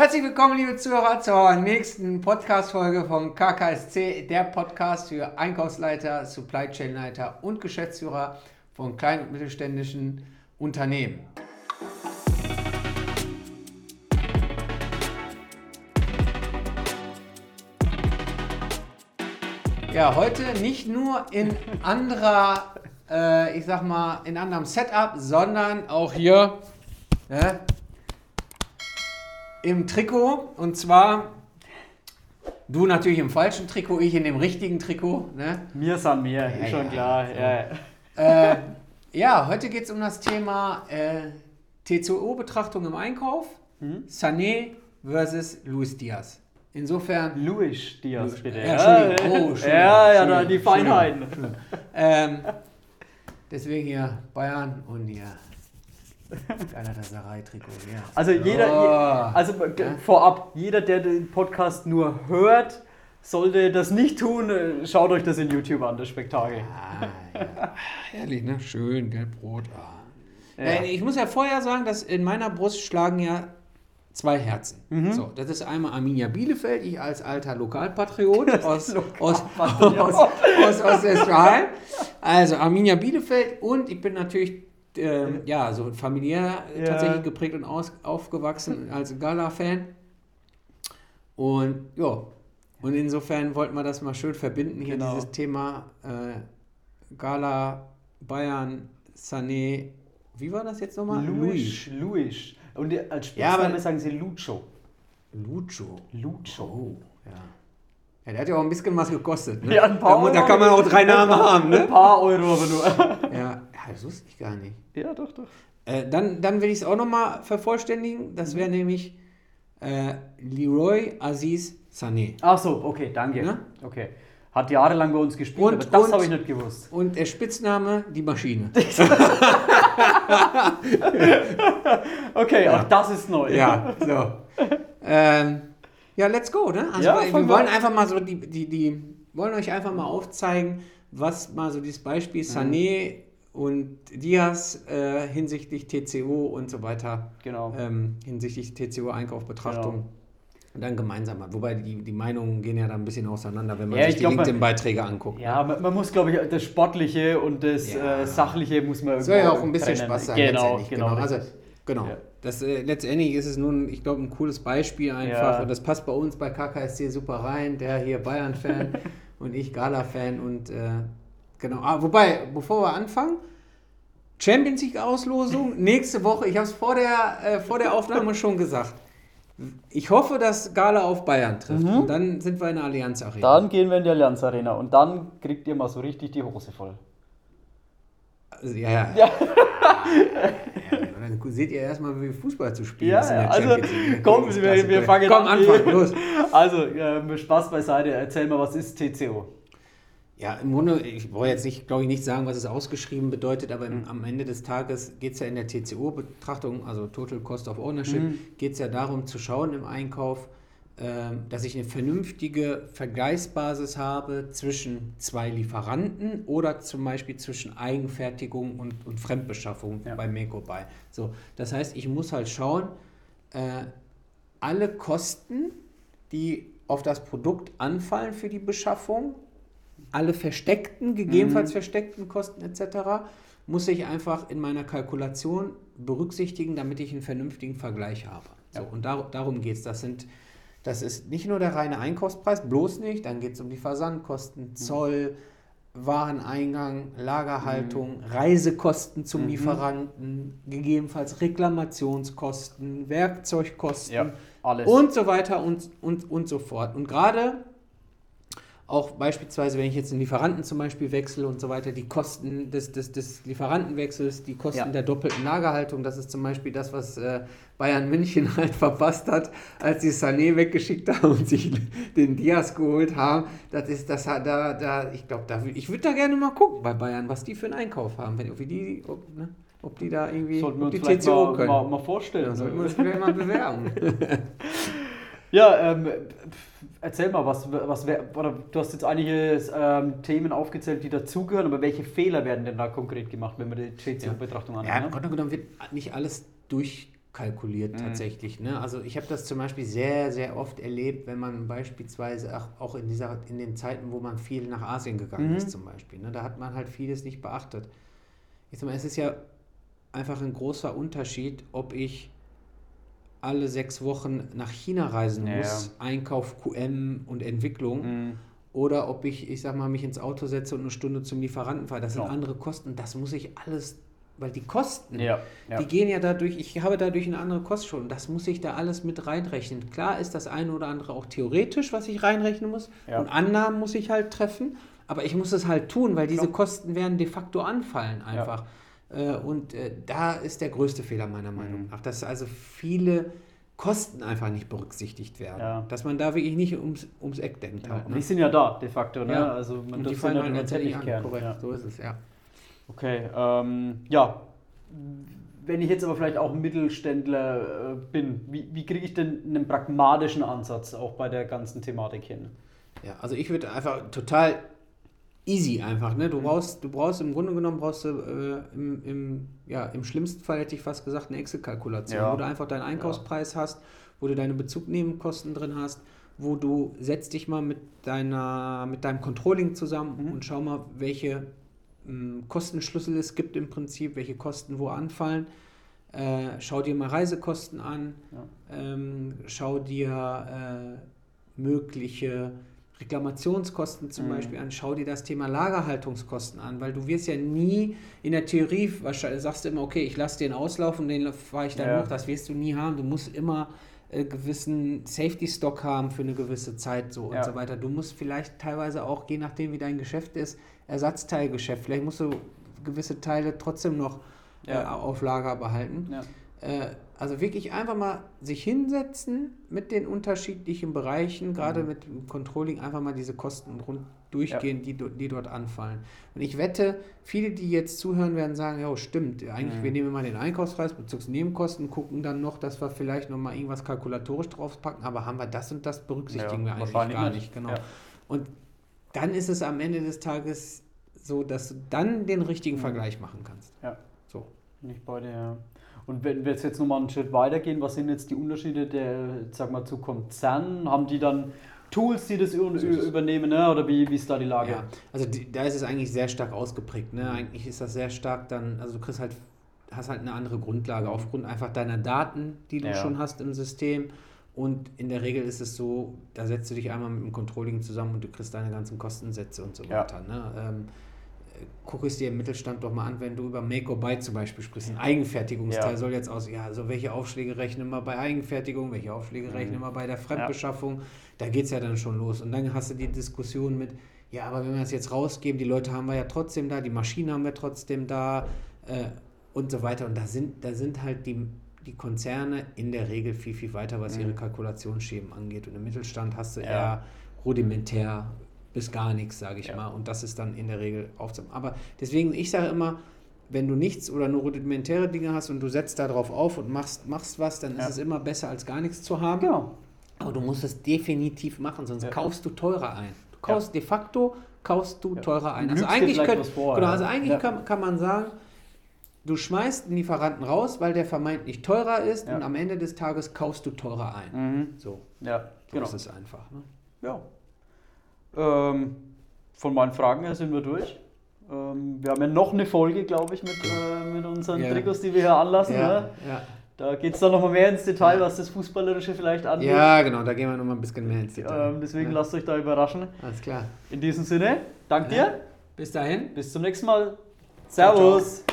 Herzlich willkommen, liebe Zuhörer, zur nächsten Podcast-Folge von KKSC, der Podcast für Einkaufsleiter, Supply Chain Leiter und Geschäftsführer von kleinen und mittelständischen Unternehmen. Ja, heute nicht nur in anderer, in anderem Setup, sondern auch hier im Trikot. Und zwar du natürlich im falschen Trikot, ich in dem richtigen Trikot. Ne? Mir san mir, Ja, schon ja, klar. so. Heute geht es um das Thema TCO-Betrachtung im Einkauf. Sané versus Luis Diaz. Insofern... Luis Diaz, bitte. Entschuldigung. Ja, die Feinheiten. Deswegen hier Bayern und hier Galatasaray-Trikot. Ja. Also vorab, jeder, der den Podcast nur hört, sollte das nicht tun. Schaut euch das in YouTube an, das Spektakel. Ja. Herrlich, ne? Schön, gelb-rot. Ja. Ich muss ja vorher sagen, dass in meiner Brust schlagen ja zwei Herzen. So, das ist einmal Arminia Bielefeld, ich als alter Lokalpatriot aus Ostwestfalen. Also Arminia Bielefeld und ich bin natürlich so familiär tatsächlich geprägt und aufgewachsen als Gala-Fan. Und insofern wollten wir das mal schön verbinden, hier dieses Thema Gala, Bayern, Sané. Wie war das jetzt nochmal? Luis. Und als Spitzname sagen sie Lucho. Lucho. Oh, ja. Ja, der hat ja auch ein bisschen was gekostet. Ne? Ja, ein paar Euro. Da kann man auch 3 Namen haben. Ne? Ein paar Euro aber nur. Ja, das wusste ich gar nicht. Ja, doch. Dann will ich es auch nochmal vervollständigen. Das wäre nämlich Leroy Aziz Sané. Ach so, okay, danke. Ja? Okay. Hat jahrelang bei uns gespielt, aber das habe ich nicht gewusst. Und der Spitzname, die Maschine. Okay, auch das ist neu. Ja, so. Let's go, ne? Also wir wollen einfach mal so wollen euch einfach mal aufzeigen, was mal so dieses Beispiel Sané und Diaz hinsichtlich TCO und so weiter, hinsichtlich TCO-Einkaufsbetrachtung. Genau. Und dann gemeinsam hat. Wobei die Meinungen gehen ja da ein bisschen auseinander, wenn man sich die LinkedIn-Beiträge anguckt. Ja, ne? man muss, glaube ich, das Sportliche und das Sachliche muss man soll ja auch ein bisschen trennen. Spaß sein. Genau. Also, ja. Das, letztendlich ist es nun, ich glaube, ein cooles Beispiel einfach. Ja. Und das passt bei uns bei KKSC super rein. Der hier Bayern-Fan und ich Gala-Fan. Und wobei, bevor wir anfangen, Champions League-Auslosung nächste Woche. Ich habe es vor der Aufnahme schon gesagt. Ich hoffe, dass Gala auf Bayern trifft. Und dann sind wir in der Allianz Arena. Dann gehen wir in die Allianz Arena und dann kriegt ihr mal so richtig die Hose voll. Also, ja. Dann seht ihr erstmal, wie Fußball zu spielen ist in der Champions League. Komm, wir fangen an. Anfang, los. Also, Spaß beiseite. Erzähl mal, was ist TCO? Ja, im Grunde, ich brauche jetzt nicht sagen, was es ausgeschrieben bedeutet, aber am Ende des Tages geht es ja in der TCO-Betrachtung, also Total Cost of Ownership, geht es ja darum zu schauen im Einkauf, dass ich eine vernünftige Vergleichsbasis habe zwischen zwei Lieferanten oder zum Beispiel zwischen Eigenfertigung und Fremdbeschaffung bei Make-or-Buy. So, das heißt, ich muss halt schauen, alle Kosten, die auf das Produkt anfallen für die Beschaffung, alle gegebenenfalls versteckten Kosten etc., muss ich einfach in meiner Kalkulation berücksichtigen, damit ich einen vernünftigen Vergleich habe. So, und darum geht es. Das ist nicht nur der reine Einkaufspreis, bloß nicht. Dann geht es um die Versandkosten, Zoll, Wareneingang, Lagerhaltung, Reisekosten zum Lieferanten, gegebenenfalls Reklamationskosten, Werkzeugkosten alles. Und so weiter und so fort. Und gerade auch beispielsweise, wenn ich jetzt einen Lieferanten zum Beispiel wechsle und so weiter, die Kosten des Lieferantenwechsels, die Kosten der doppelten Lagerhaltung, das ist zum Beispiel das, was Bayern München halt verpasst hat, als sie Sané weggeschickt haben und sich den Diaz geholt haben. Ich würde da gerne mal gucken bei Bayern, was die für einen Einkauf haben, ob die da irgendwie sollten die TCO können. Mal vorstellen. Ja, sollten wir das vielleicht mal bewerben. Ja, erzähl mal, du hast jetzt einige Themen aufgezählt, die dazugehören, aber welche Fehler werden denn da konkret gemacht, wenn wir die TCO-Betrachtung anschauen? Ja, im Grunde genommen wird nicht alles kalkuliert tatsächlich. Ne? Also ich habe das zum Beispiel sehr, sehr oft erlebt, wenn man beispielsweise auch in den Zeiten, wo man viel nach Asien gegangen ist zum Beispiel. Ne? Da hat man halt vieles nicht beachtet. Ich sag mal, es ist ja einfach ein großer Unterschied, ob ich alle 6 Wochen nach China reisen muss, Einkauf, QM und Entwicklung, oder ob ich sag mal, mich ins Auto setze und eine Stunde zum Lieferanten fahre. Das sind andere Kosten, das muss ich alles, weil die Kosten, die gehen ja dadurch, ich habe dadurch eine andere Kostenschuld und das muss ich da alles mit reinrechnen. Klar ist das eine oder andere auch theoretisch, was ich reinrechnen muss und Annahmen muss ich halt treffen, aber ich muss es halt tun, weil diese Kosten werden de facto anfallen einfach. Ja. Und da ist der größte Fehler meiner Meinung nach, dass also viele Kosten einfach nicht berücksichtigt werden. Ja. Dass man da wirklich nicht ums Eck denkt. Halt, ne? Die sind ja da, de facto. Ne? Ja. Also man und die fallen halt tatsächlich an. Korrekt, so ist es, ja. Okay, wenn ich jetzt aber vielleicht auch Mittelständler bin, wie kriege ich denn einen pragmatischen Ansatz auch bei der ganzen Thematik hin? Ja, also ich würde einfach total easy einfach, ne? Du brauchst im Grunde genommen im schlimmsten Fall hätte ich fast gesagt eine Excel-Kalkulation, wo du einfach deinen Einkaufspreis hast, wo du deine Bezugnehmenkosten drin hast, wo du setzt dich mal mit deinem Controlling zusammen und schau mal, welche Kostenschlüssel es gibt im Prinzip, welche Kosten wo anfallen. Schau dir mal Reisekosten an, schau dir mögliche Reklamationskosten zum Beispiel an, schau dir das Thema Lagerhaltungskosten an, weil du wirst ja nie in der Theorie, wahrscheinlich sagst du immer, okay, ich lasse den auslaufen, den fahre ich dann hoch, das wirst du nie haben, du musst immer gewissen Safety-Stock haben für eine gewisse Zeit und so weiter. Du musst vielleicht teilweise auch, je nachdem wie dein Geschäft ist, Ersatzteilgeschäft, vielleicht musst du gewisse Teile trotzdem noch auf Lager behalten. Ja. Also wirklich einfach mal sich hinsetzen mit den unterschiedlichen Bereichen, gerade mit dem Controlling, einfach mal diese Kosten durchgehen, die dort anfallen. Und ich wette, viele, die jetzt zuhören, werden sagen, ja, stimmt, eigentlich, wir nehmen mal den Einkaufspreis, Bezugsnebenkosten, gucken dann noch, dass wir vielleicht noch mal irgendwas kalkulatorisch draufpacken, aber haben wir das und das berücksichtigen wir eigentlich gar nicht. Genau. Ja. Und dann ist es am Ende des Tages so, dass du dann den richtigen Vergleich machen kannst. Ja. So. Nicht bei der. Und wenn wir jetzt nochmal einen Schritt weitergehen, was sind jetzt die Unterschiede zu Konzernen? Haben die dann Tools, die das übernehmen, ne? Oder wie ist da die Lage? Ja, also da ist es eigentlich sehr stark ausgeprägt. Ne? Eigentlich ist das sehr stark dann, also du hast halt eine andere Grundlage aufgrund einfach deiner Daten, die du schon hast im System. Und in der Regel ist es so, da setzt du dich einmal mit dem Controlling zusammen und du kriegst deine ganzen Kostensätze und so weiter. Ne? Guck es dir im Mittelstand doch mal an, wenn du über Make or Buy zum Beispiel sprichst. Ein Eigenfertigungsteil soll jetzt also welche Aufschläge rechnen wir bei Eigenfertigung, welche Aufschläge rechnen wir bei der Fremdbeschaffung. Da geht es ja dann schon los. Und dann hast du die Diskussion mit, ja, aber wenn wir das jetzt rausgeben, die Leute haben wir ja trotzdem da, die Maschinen haben wir trotzdem da und so weiter. Und da sind halt die Konzerne in der Regel viel, viel weiter, was ihre Kalkulationsschemen angeht. Und im Mittelstand hast du eher rudimentär bis gar nichts, sage ich mal. Und das ist dann in der Regel aufzunehmen. Aber deswegen, ich sage immer, wenn du nichts oder nur rudimentäre Dinge hast und du setzt da drauf auf und machst was, dann ist es immer besser, als gar nichts zu haben. Genau. Aber du musst es definitiv machen, sonst kaufst du teurer ein. Du kaufst de facto teurer ein. Also eigentlich, kann man sagen, du schmeißt einen Lieferanten raus, weil der vermeintlich teurer ist und am Ende des Tages kaufst du teurer ein. So ist es einfach. Ne? Ja. Von meinen Fragen her sind wir durch. Wir haben ja noch eine Folge, glaube ich, mit unseren Trikots, die wir hier anlassen. Ne? Ja. Da geht es dann nochmal mehr ins Detail, was das Fußballerische vielleicht angeht. Ja, genau, da gehen wir nochmal ein bisschen mehr ins Detail. Deswegen lasst euch da überraschen. Alles klar. In diesem Sinne, danke dir. Bis dahin. Bis zum nächsten Mal. Servus. Ciao.